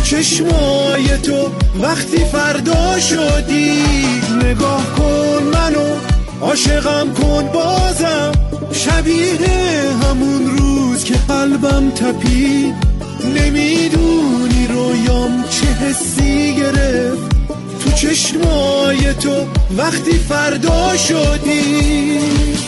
چشمای تو وقتی فردا شدی. نگاه کن منو، عاشقم کن بازم، شبیه همون روز که قلبم تپید. نمیدونی رویام چه حسی گرفت تو چشمای تو وقتی فردا شدی.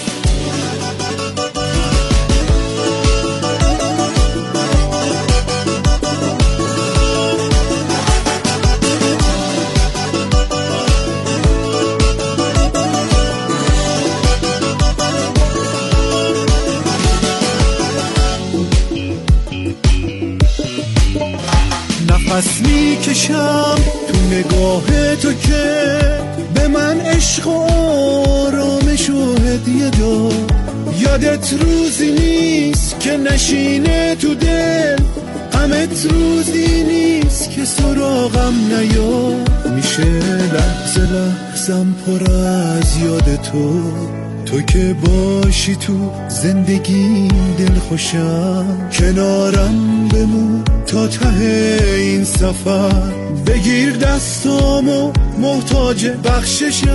نفس میکشم تو نگاه تو که به من عشق و آرامش و هدیه داد. یادت روزی نیست که نشینه تو دل، غمت روزی نیست که سراغم نیاد. میشه لحظه لحظم پر از یاد تو که باشی تو زندگیم دل خوشم. کنارم بمون تا ته این سفر، بگیر دستامو محتاج بخششم.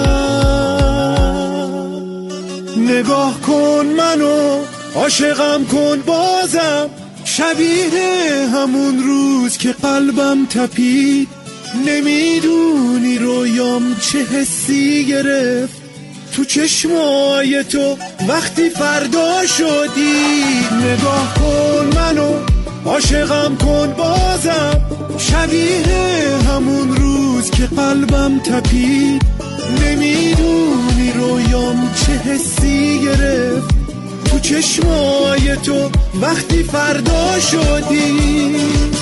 نگاه کن منو، عاشقم کن بازم، شبیه همون روز که قلبم تپید. نمیدونی رویام چه حسی گرفت تو چشمای تو وقتی فردا شدی. نگاه کن منو، عاشقم کن بازم، شبیه همون روز که قلبم تپید. نمیدونی رویام چه حسی گرفت تو چشمای تو وقتی فردا شدی.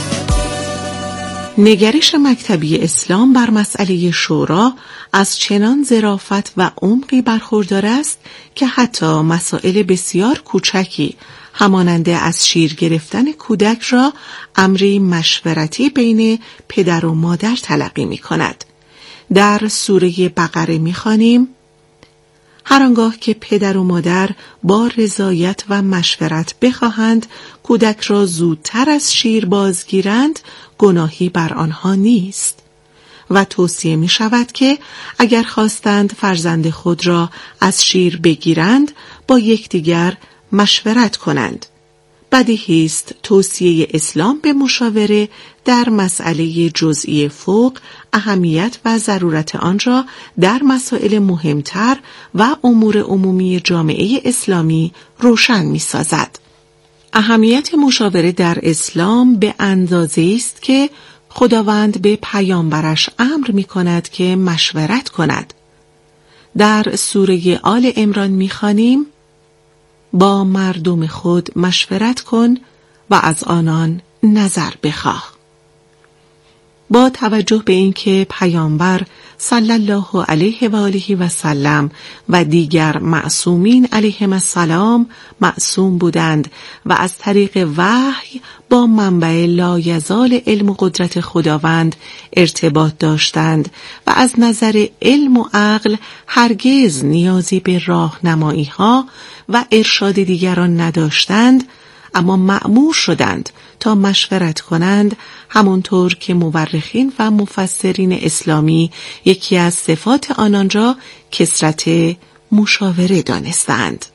نگرش مکتبی اسلام بر مسئله شورا از چنان ظرافت و عمقی برخوردار است که حتی مسائل بسیار کوچکی همانند از شیر گرفتن کودک را امری مشورتی بین پدر و مادر تلقی می کند. در سوره بقره می خوانیم: هر آنگاه که پدر و مادر با رضایت و مشورت بخواهند کودک را زودتر از شیر بازگیرند، گناهی بر آنها نیست. و توصیه می شود که اگر خواستند فرزند خود را از شیر بگیرند، با یکدیگر مشورت کنند. بدیهی است توصیه اسلام به مشاوره در مسئله جزئی فوق اهمیت و ضرورت آن را در مسائل مهمتر و امور عمومی جامعه اسلامی روشن می سازد. اهمیت مشاوره در اسلام به اندازه است که خداوند به پیامبرش امر می کند که مشورت کند. در سوره آل عمران می خوانیم: با مردم خود مشورت کن و از آنان نظر بخواه. با توجه به اینکه پیامبر صلی الله علیه و آله و سلم و دیگر معصومین علیهم السلام معصوم بودند و از طریق وحی با منبع لایزال علم و قدرت خداوند ارتباط داشتند و از نظر علم و عقل هرگز نیازی به راهنمایی ها و ارشاد دیگران نداشتند، اما مأمور شدند تا مشورت کنند، همونطور که مورخین و مفسرین اسلامی یکی از صفات آنان را کثرت مشاوره دانستند.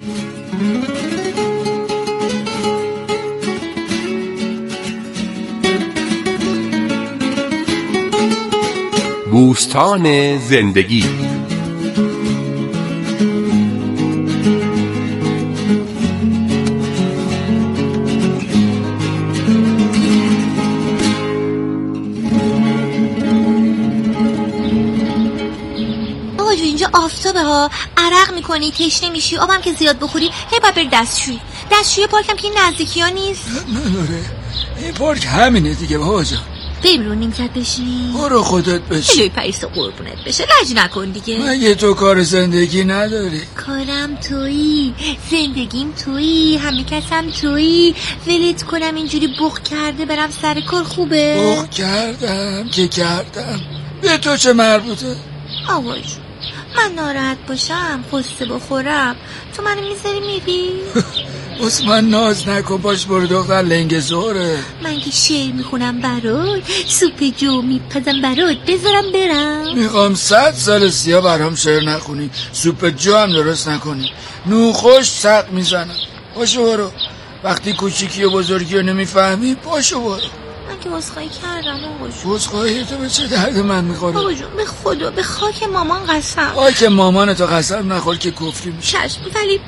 بوستان زندگی. اینجا آفتابه ها، عرق میکنی، تشنه میشی، آبم که زیاد بخوری هی باید بری دستشویی پارکم که این نزدیکی ها نیست. نداره، این پارک همینه دیگه بابا جان. بریم رو نیمکت بشینی؟ برو خودت بشین. جلوی پریسا قربونت بشه، لج نکن دیگه. مگه تو کار زندگی نداری؟ کارم تویی، زندگیم تویی، همه کسم تویی. ولت کنم اینجوری بخ کرده برم سر کار خوبه؟ بخ کردم که کردم، به تو چه مربوطه؟ آواج من ناراحت باشم، قصه بخورم، تو منو میذاری میری؟ عثمان ناز نکن، باش برو دختر، لنگ زوره. من که شعر میخونم برات، سوپ جو میپزم برات، بذارم برم. میخوام 100 سال سیا برام شعر نخونی، سوپ جو هم درست نکنی، نوخوش سق میزنم. پاشو برو، وقتی کوچیکی و بزرگی رو نمیفهمی پاشو برو. من که عذرخواهی کردم آقا جون. عذرخواهی تو به چه درد من میخوره؟ آقا جون به خدا به خاک مامان قسم. خاک مامان تو قسم نخور که کفری میشه. چشم، ولی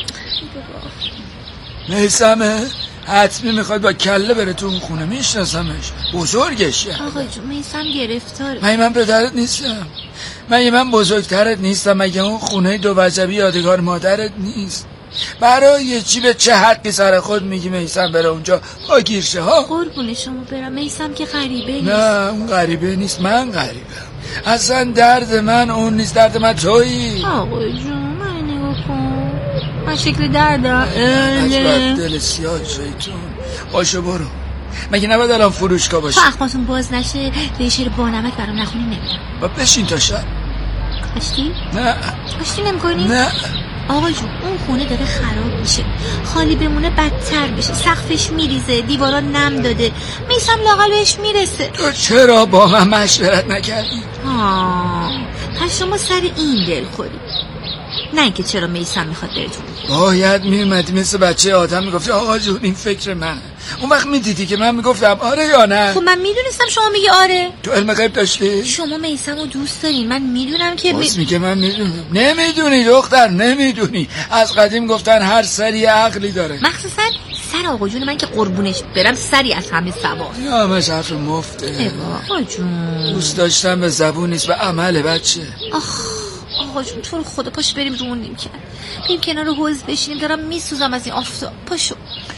میسمه حتمی میخواد با کله بره تو اون خونه، میشناسمش، بزرگشه. آقا جون میسم گرفتاره. من پدرت نیستم، من بزرگترت نیستم، مگه اون خونه دو وجبی یادگار مادرت نیست؟ برای چی به چه حقی سر خود میگی میسم بره اونجا با گیرشه ها؟ قربون شما برم، میسم که غریبه نیست. نه اون غریبه نیست، من غریبم. اصلا درد من اون نیست، درد من تویی. آقا جون من نگاه کن، من شکل دردم عجب دل سیاه شیطون. باشو برو، مگه نباید الان فروشگاه باشه؟ تا اخماتون باز نشه ریشه رو با نمک برام نخونی نمیرم. با بشین تا شب. آشتی؟ نه آشتی نمی‌کنی؟ نه آقا جون اون خونه داره خراب میشه، خالی بمونه بدتر بشه، سقفش میریزه، دیوارا نم داده، میسم لااقل بهش میرسه. تو چرا با من مشورت نکردی؟ پس شما سر این دل خوری، نه اینکه چرا میسم میخواد بره تو. باید میومدی مثل بچه آدم میگفتی آقا جون این فکر منه. اون وقت میدیدی که من میگفتم آره یا نه. خب من میدونستم شما میگی آره. تو علم غیب داشتی؟ شما میسم رو دوست دارین، من میدونم که میگه من میدونم. نمیدونی دختر، نمیدونی. از قدیم گفتن هر سری عقلی داره، مخصوصا سر آقا جون من که قربونش برم سری از همه سوار. یا همش حرف مفته. آقا جون دوست داشتن به زبون نیست، به عمل بچه. آقا جون تو رو خدا پاش بریم رو اون نیمکت، بریم کنار حوض بشینیم، دارم میسوزم از این آفتاب. پاشو.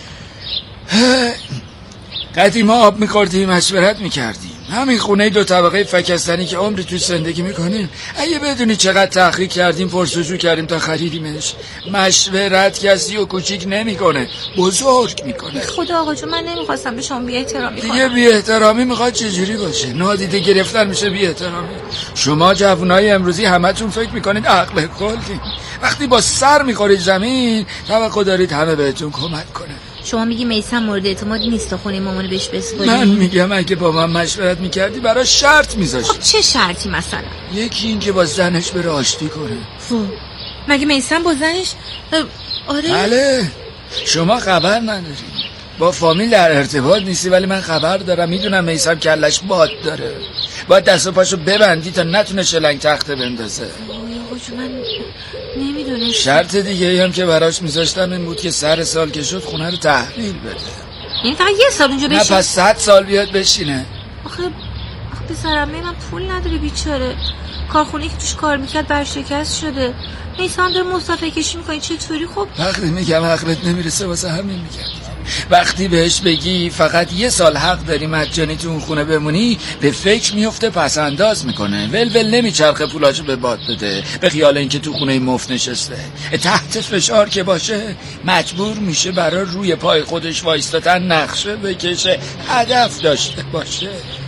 قدیما آب میخوردیم، مشورت میکردیم. همین خونه 2 طبقه فکستنی که عمری توی زندگی میکنیم، اگه بدونی چقدر تحقیق کردیم، پرسجو کردیم تا خریدیمش. مشورت کسی و کوچیک نمیکنه، بزرگ میکنه. خدا آقا جون من نمیخواستم به شما بی احترامی کنم. دیگه بی احترامی میخواد چجوری باشه؟ نادیده گرفتن میشه بی احترامی. شما جوانای امروزی همتون فکر میکنید عقل کلید، وقتی با سر میخورید زمین توقع دارید همه بهتون کمک کنه. شما میگی میسم مورد اعتماد نیست تا خونه مامانو بهش بسپاری؟ من میگم اگه با من مشورت میکردی برای شرط میذاشتی. خب چه شرطی مثلا؟ یکی این که با زنش بره آشتی کنه. مگه میسم با زنش؟ آره بله. شما خبر نداری، با فامیل در ارتباط نیستی، ولی من خبر دارم. میدونم میسم کلش باد داره، باید دست و پاشو ببندی تا نتونه شلنگ تخته بندازه. آقا جون من نمیدونم. شرط دیگه هم که براش میذاشتم این بود که سر سال که شد خونه رو تحویل بده. این فقط 1 سال اونجا بشینه؟ نه پس 100 سال بیاد بشینه. آخه پسرم من پول نداره بیچاره، کارخونه که توش کار میکرد برشکست شده، میسم داره مسافر کشی میکنه. چطوری؟ خب وقتی میگم عقلت نمیرسه واسه همین میگم. وقتی بهش بگی فقط 1 سال حق داری مجانی تو اون خونه بمونی، به فکر میفته، پس انداز میکنه، ول نمیچرخه پولاشو به باد بده به خیال اینکه تو خونه مفت نشسته. تحت فشار که باشه مجبور میشه برای روی پای خودش وایستادن نقشه بکشه، هدف داشته باشه.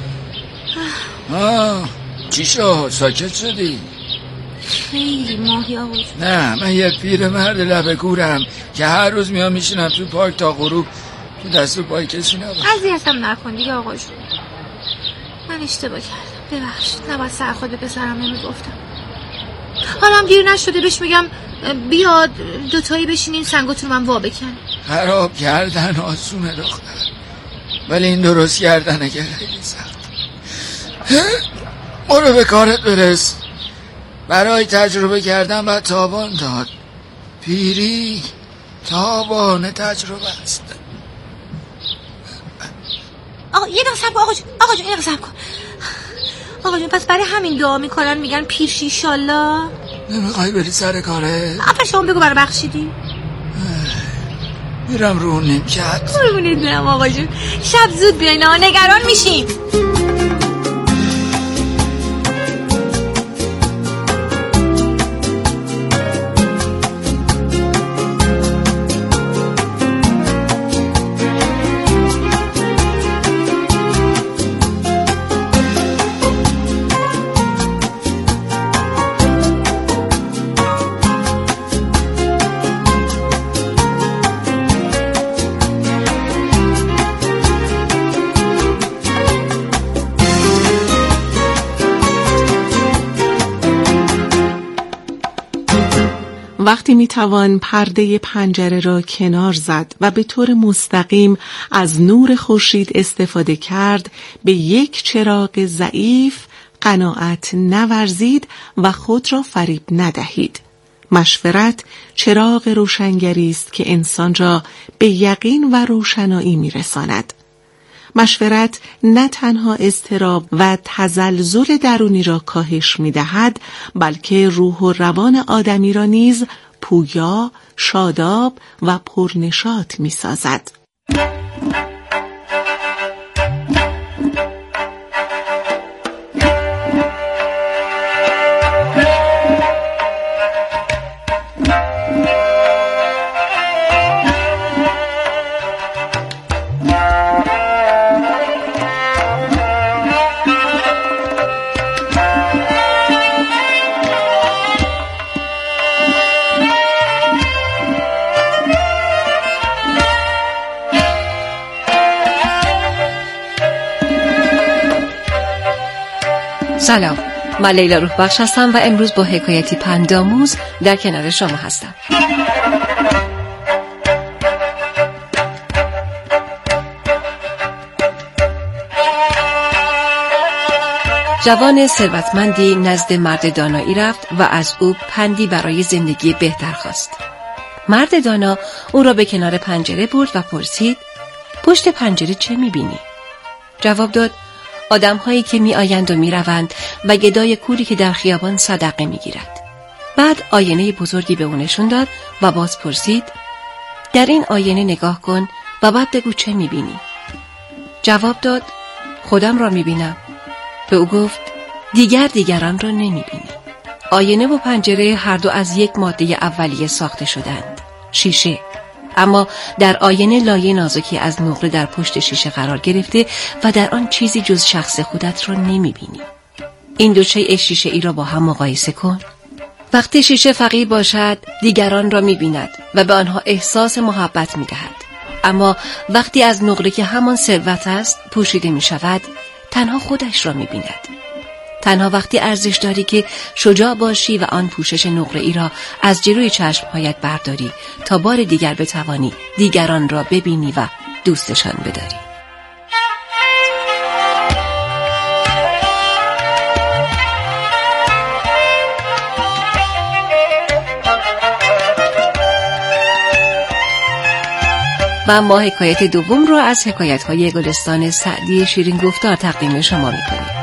چی شد؟ ساکت شدی؟ خیلی ماهی آقا جون. نه من یه پیر مرد لبه گورم که هر روز میام میشینم تو پارک تا غروب تو دست و پای کسی نباشم. اذیتم نکن دیگه آقا جون، من اشتباه کردم، ببخشید، نباید سر خود پسرم نمیگفتم. حالا هم گیر نشده بهش میگم بیاد 2 تایی بشینین سنگاتون من وا بکن. خراب کردن آسونه دختر، ولی این درست کردنه که خیلی سخت. برو به کارت برس. برای تجربه کردن باید تاوان داد. پیری تاوان تجربه است. آقا یه دقیقه صبر کن آقا جون یه دقیقه صبر کن. آقا جون پس برای همین دعا میکنن میگن پیرشی ایشالله. نمیخوای بری سر کاره؟ آفر شما بگو برای بخشیدی. میرم رو نیمکت. قربونت برم آقا جون، شب زود بیاین، نگران میشیم. وقتی میتوان پرده پنجره را کنار زد و به طور مستقیم از نور خورشید استفاده کرد، به یک چراغ ضعیف قناعت نورزید و خود را فریب ندهید. مشورت چراغ روشنگری است که انسان را به یقین و روشنایی میرساند. مشورت نه تنها اضطراب و تزلزل درونی را کاهش می‌دهد، بلکه روح و روان آدمی را نیز پویا، شاداب و پرنشاط می‌سازد. سلام، من لیلا روحبخش هستم و امروز با حکایتی پندآموز در کنار شما هستم. جوان ثروتمندی نزد مرد دانایی رفت و از او پندی برای زندگی بهتر خواست. مرد دانا او را به کنار پنجره برد و پرسید: پشت پنجره چه می‌بینی؟ جواب داد: آدم‌هایی که می‌آیند و می‌روند و گدای کوری که در خیابان صدقه می‌گیرد. بعد آینه بزرگی به او نشون داد و باز پرسید: در این آینه نگاه کن و بعد بگو چه می‌بینی؟ جواب داد: خودم را می‌بینم. به او گفت: دیگران را نمی‌بینی. آینه و پنجره هر دو از یک ماده اولیه ساخته شدند، شیشه. اما در آینه لایه نازکی از نقره در پشت شیشه قرار گرفته و در آن چیزی جز شخص خودت را نمی‌بینی. این دو شیء شیشه ای را با هم مقایسه کن. وقتی شیشه فقیر باشد، دیگران را می‌بیند و به آنها احساس محبت می‌دهد. اما وقتی از نقره که همان ثروت است پوشیده می‌شود، تنها خودش را می‌بیند. تنها وقتی ارزش داری که شجاع باشی و آن پوشش نقره ای را از جلوی چشمهایت برداری تا بار دیگر بتوانی دیگران را ببینی و دوستشان بداری. و اما حکایت دوم را از حکایت‌های گلستان سعدی شیرین گفتار تقدیم شما می‌کنیم.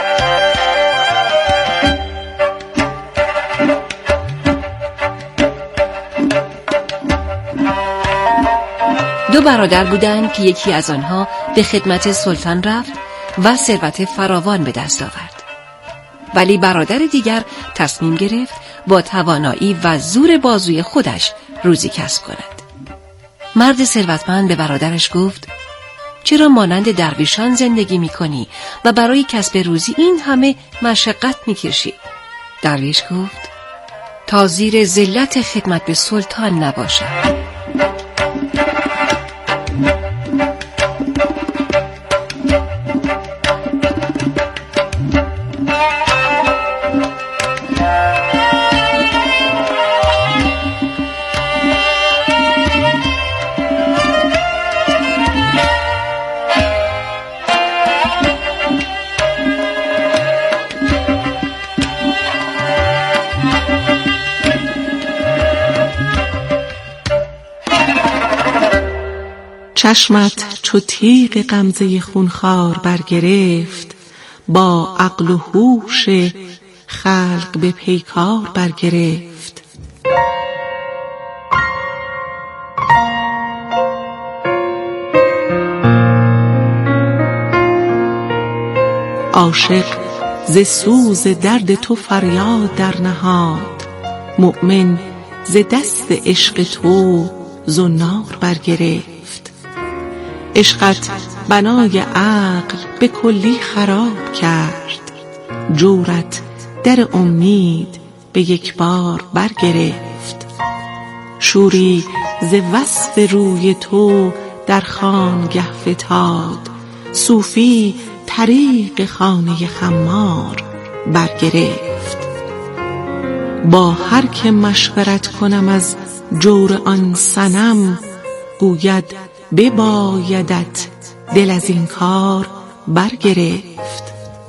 دو برادر بودند که یکی از آنها به خدمت سلطان رفت و ثروت فراوان به دست آورد. ولی برادر دیگر تصمیم گرفت با توانایی و زور بازوی خودش روزی کسب کند. مرد ثروتمند به برادرش گفت: چرا مانند درویشان زندگی می‌کنی و برای کسب روزی این همه مشقت می‌کشی؟ درویش گفت: تا زیر ذلت خدمت به سلطان نباشم. چشمت چو تیغ غمزه خونخوار برگرفت، با عقل و هوش خلق به پیکار برگرفت. عاشق ز سوز درد تو فریاد در نهاد، مؤمن ز دست عشق تو زنار برگرفت. عشقت بنای عقل به کلی خراب کرد، جورت در امید به یک بار برگرفت. شوری ز وصف روی تو در خانگه فتاد، صوفی طریق خانه خمار برگرفت. با هر که مشورت کنم از جور آن صنم، گوید ببایدت دل از این کار برگرفت.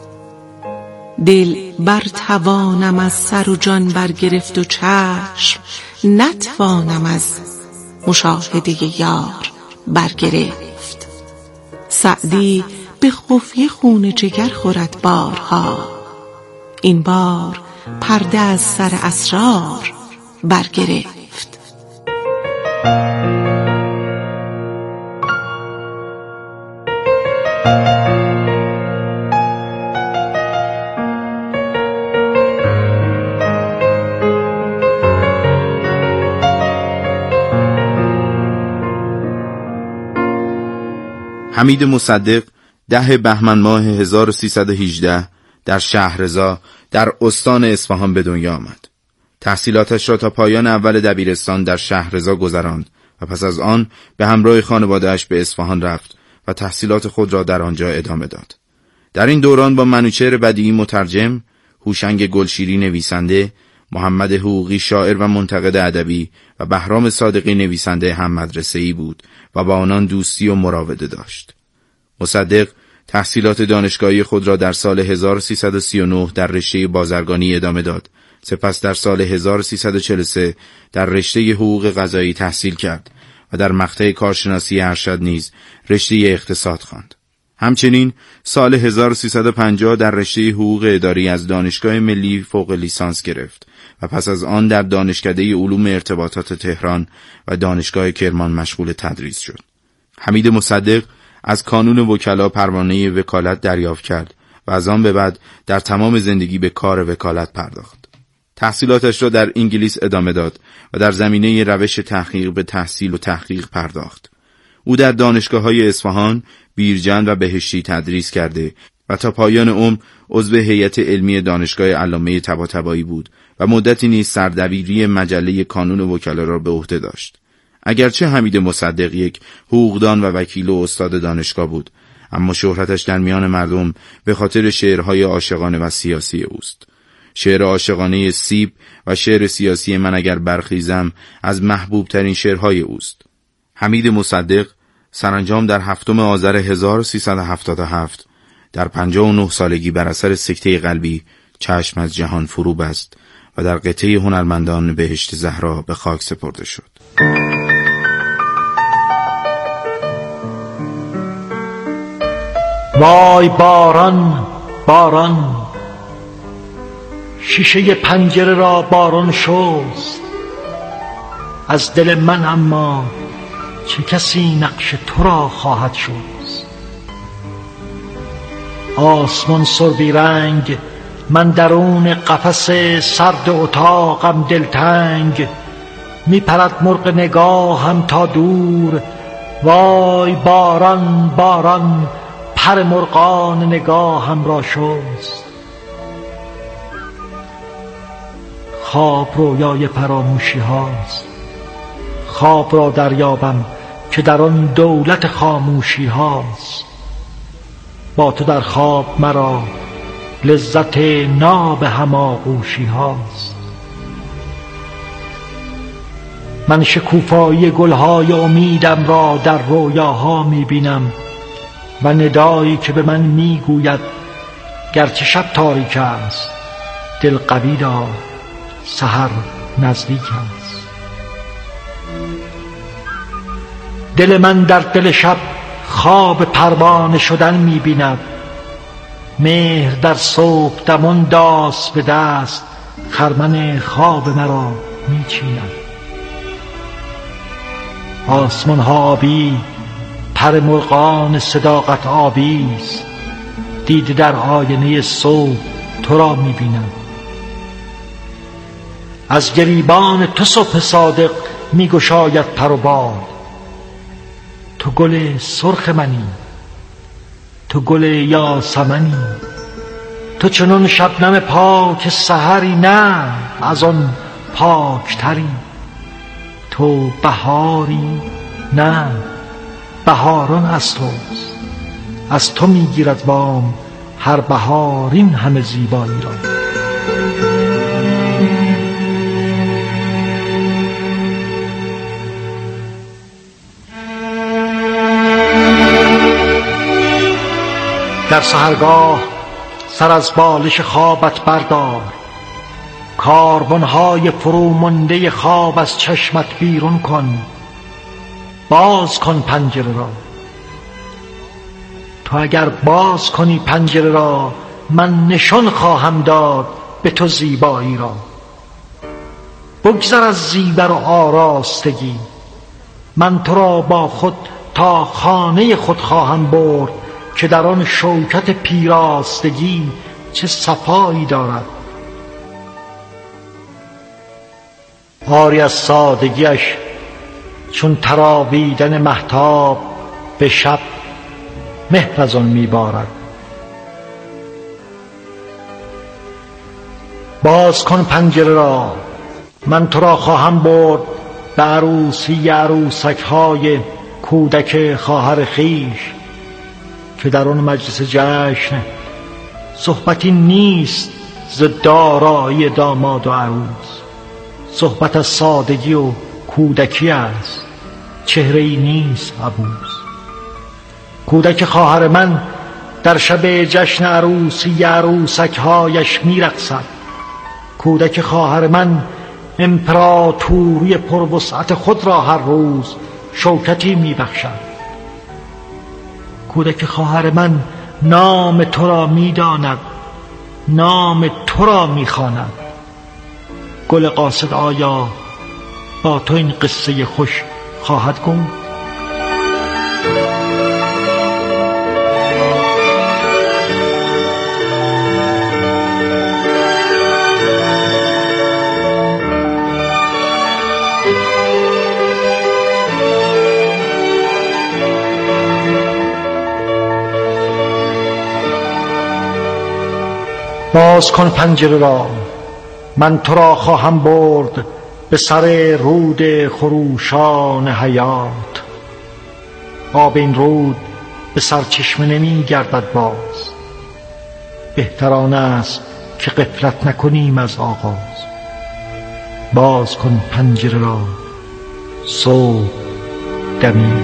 دل بر توانم از سر و جان برگرفت و چشم نتوانم از مشاهده یار برگرفت. سعدی به خفیه خون جگر خورد بارها، این بار پرده از سر اسرار برگرفت. حمید مصدق 10 بهمن ماه 1318 در شهرضا در استان اصفهان به دنیا آمد. تحصیلاتش را تا پایان اول دبیرستان در شهرضا گذراند و پس از آن به همراه خانواده‌اش به اصفهان رفت و تحصیلات خود را در آنجا ادامه داد. در این دوران با منوچهر بدیعی مترجم، هوشنگ گلشیری نویسنده، محمد حقوقی شاعر و منتقد ادبی و بهرام صادقی نویسنده هم مدرسه‌ای بود و با آنان دوستی و مراوده داشت. مصدق تحصیلات دانشگاهی خود را در سال 1339 در رشته بازرگانی ادامه داد. سپس در سال 1343 در رشته حقوق قضایی تحصیل کرد و در مقطع کارشناسی ارشد نیز رشته اقتصاد خواند. همچنین سال 1350 در رشته حقوق اداری از دانشگاه ملی فوق لیسانس گرفت و پس از آن در دانشکده علوم ارتباطات تهران و دانشگاه کرمان مشغول تدریس شد. حمید مصدق از کانون وکلا پروانه وکالت دریافت کرد و از آن به بعد در تمام زندگی به کار وکالت پرداخت. تحصیلاتش را در انگلیس ادامه داد و در زمینه روش تحقیق به تحصیل و تحقیق پرداخت. او در دانشگاه‌های اصفهان، بیرجند و بهشتی تدریس کرده و تا پایان عمر عضو هیئت علمی دانشگاه علامه طباطبایی بود و مدتی نیز سردبیری مجله کانون وکلا را به عهده داشت. اگرچه حمید مصدق یک حقوقدان و وکیل و استاد دانشگاه بود، اما شهرتش در میان مردم به خاطر شعرهای عاشقانه و سیاسی اوست. شعر عاشقانه سیب و شعر سیاسی من اگر برخیزم از محبوب ترین شعرهای اوست. حمید مصدق سرانجام در 7 آذر 1377 در 59 سالگی بر اثر سکته قلبی چشم از جهان فرو بست و در قطعه هنرمندان بهشت زهرا به خاک سپرده شد. وای باران باران، شیشه پنجره را باران شست از دل من، اما چه کسی نقش تو را خواهد شست. آسمان سربی رنگ، من درون قفس سرد اتاقم دلتنگ، می پرد مرغ نگاهم تا دور. وای باران باران، پر مرغان نگاهم را شست. خواب رویای فراموشی هاست، خواب را دریابم که در آن دولت خاموشی هاست. با تو در خواب مرا لذت ناب هماغوشی هاست. من شکوفایی گلهای امیدم را در رویاها میبینم و ندایی که به من میگوید گرچه شب تاریک است، دل قوی دار، سحر نزدیک است. دل من در دل شب خواب پروانه شدن می‌بیند. مهر در صبح دمان داس به دست، خرمن خواب مرا می‌چیند. آسمان ها آبی، پر مرغان صداقت آبی است. دیده در آینه صبح تو را می‌بینم. از گریبان تو صبح صادق می‌گشاید پر و بال. تو گل سرخ منی، تو گل یاسمنی، تو چنون شبنم پاک سحری، نه از آن پاکتری. تو بهاری، نه بهاران از توست. از تو میگیرد وام هر بهار این همه زیبایی را. در سحرگاه سر از بالش خوابت بردار، کاربنهای فرومانده خواب از چشمت بیرون کن. باز کن پنجره را. تو اگر باز کنی پنجره را، من نشان خواهم داد به تو زیبایی را. بگذر از زیور و آراستگی، من تو را با خود تا خانه خود خواهم برد که در آن شوکت پیراستگی چه صفایی دارد. آری از سادگیش چون تراویدن مهتاب، به شب مهر از آن میبارد. باز کن پنجره را، من تو را خواهم برد به عروسی عروسک‌های کودک خواهر خویش که در آن مجلس جشن صحبتی نیست ز دارایی داماد و عروس. صحبت از سادگی و کودکی است، چهره‌ای نیست عبوس. کودک خواهر من در شب جشن عروسی عروسک‌هایش می‌رقصد. کودک خواهر من امپراتوری پروسعت خود را هر روز شوکتی می‌بخشد. کودک خواهر من نام تو را می‌داند، نام تو را می‌خواند. گل قاصد آیا با تو این قصه خوش خواهد گفت؟ باز کن پنجره را، من تو را خواهم برد به سر رود خروشان حیات. آب این رود به سرچشمه نمی گردد باز. بهتران است که غفلت نکنیم از آغاز. باز کن پنجره را، صبح دمید.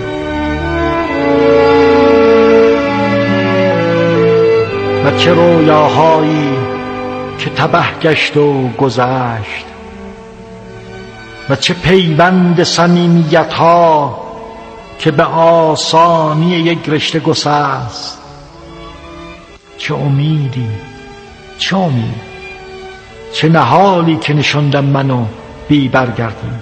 و چه رویاهایی که تبه گشت و گذشت، و چه پیوند صمیمیت‌ها که به آسانی یک رشته گسست. چه امیدی، چه امید، چه نهالی که نشاندم منو بی برگردی.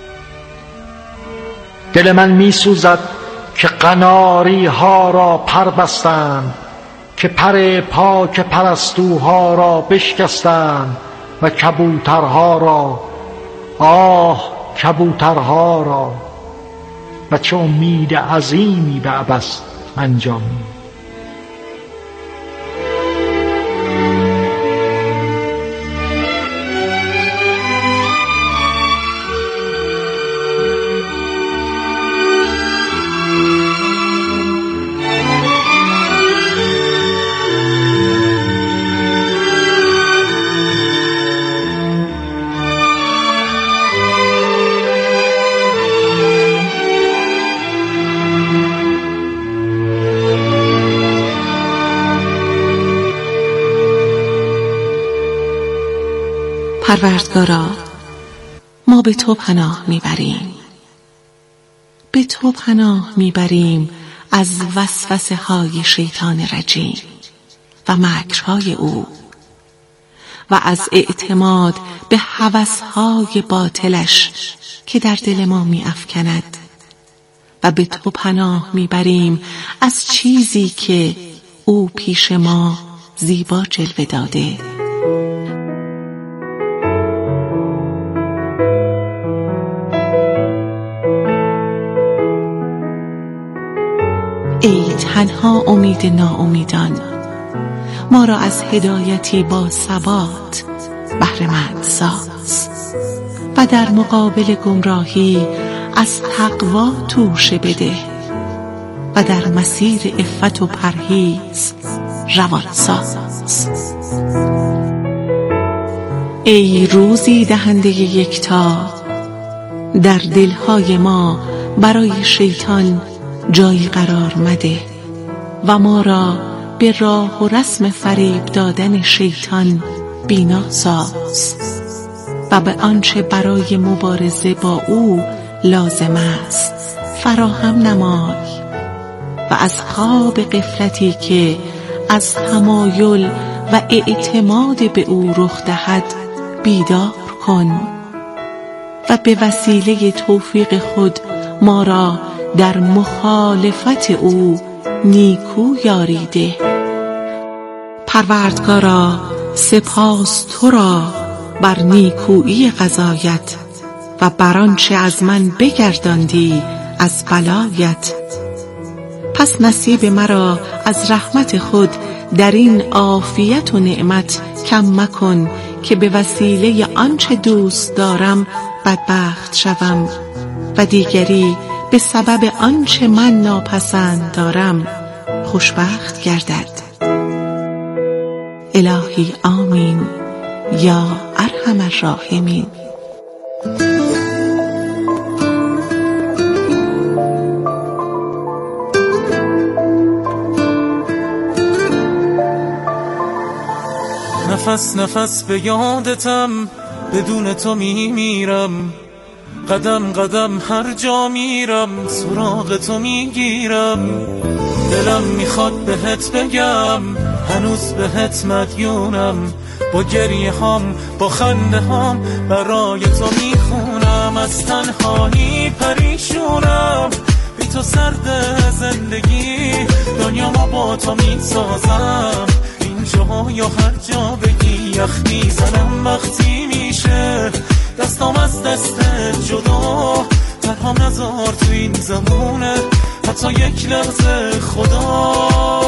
دل من می سوزد که قناری ها را پر بستند، که پر پاک پرستوها را بشکستند و کبوترها را، آه کبوترها را. و چه امید عظیمی به عبث انجامی. پروردگارا، ما به تو پناه میبریم، به تو پناه میبریم از وسوسه های شیطان رجیم و مکرهای او و از اعتماد به هوس‌های باطلش که در دل ما می‌افکند، و به تو پناه میبریم از چیزی که او پیش ما زیبا جلوه داده. ای تنها امید ناامیدان، ما را از هدایتی با ثبات بهره‌مند ساز و در مقابل گمراهی از تقوا توشه بده و در مسیر عفت و پرهیز روان ساز. ای روزی دهنده یکتا، در دلهای ما برای شیطان جایی قرار مده و ما را به راه و رسم فریب دادن شیطان بینا ساز و به آنچه برای مبارزه با او لازم است فراهم نمای و از خواب غفلتی که از تمایل و اعتماد به او رخ دهد بیدار کن و به وسیله توفیق خود ما را در مخالفت او نیکو یاری ده. پروردگارا سپاس تو را بر نیکویی قضایت و بر آنچه از من بگرداندی از بلایت. پس نصیب مرا از رحمت خود در این عافیت و نعمت کم مکن که به وسیله آنچه دوست دارم بدبخت شوم و دیگری به سبب آنچه من ناپسند دارم خوشبخت گردد. الهی آمین یا ارحم الراحمین. نفس نفس به یادتم، بدون تو میمیرم، قدم قدم هر جا میرم سراغ تو میگیرم. دلم میخواد بهت بگم هنوز بهت مدیونم، با گریه هام با خنده هام برای تو میخونم. از تنهایی پریشونم، بی تو سرد زندگی دنیامو با تو میسازم. اینجا یا هر جا بگی یخ میزنم وقتی میشه دستام از دست جدا. تنها نذار تو این زمونه حتی یک لحظه خدا.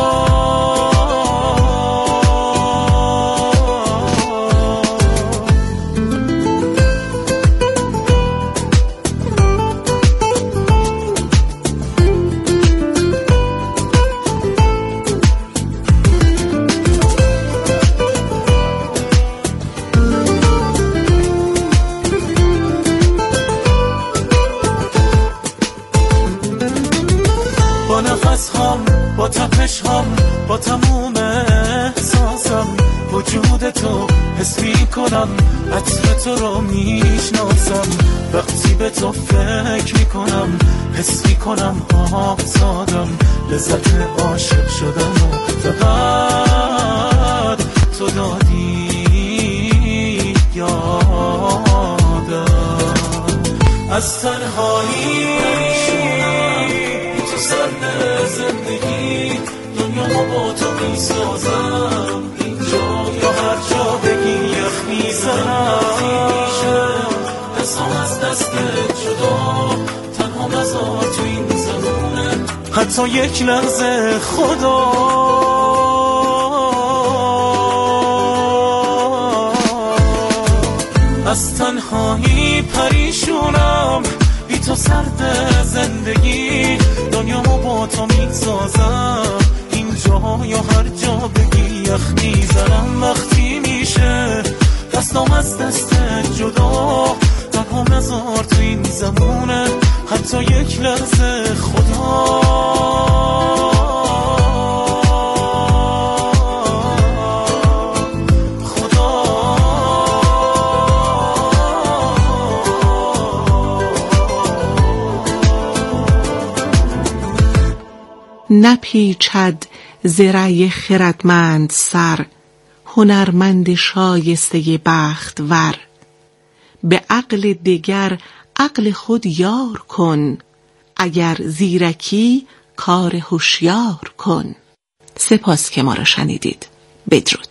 با نفس هم با تپش هم با تموم احساسم وجود تو حس می کنم، عطر تو رو میشناسم. وقتی به تو فکر می کنم حس می کنم آزادم. لذت عاشق شدم و فقط تو دادی یادم. از تنهایی سرد زندگی دنیامو با تو میسازم. اینجا یا هر جا بگی یخ میزنم. دستام از دست جدا تنها نذار تو این زمونه حتی یک لحظه خدا. از تنهایی پریشونم، بی تو سرد زندگی دنیامو با تو میسازم. اینجا یا هر جا بگی یخ میزنم وقتی میشه دستام از دست جدا. تنها نذار تو این زمونه حتی یک لحظه خدا. نپیچد ز رأی خردمند سر، هنرمند شایسته بخت ور. به عقل دگر عقل خود یار کن، اگر زیرکی کار هوشیار کن. سپاس که ما را شنیدید. بدرود.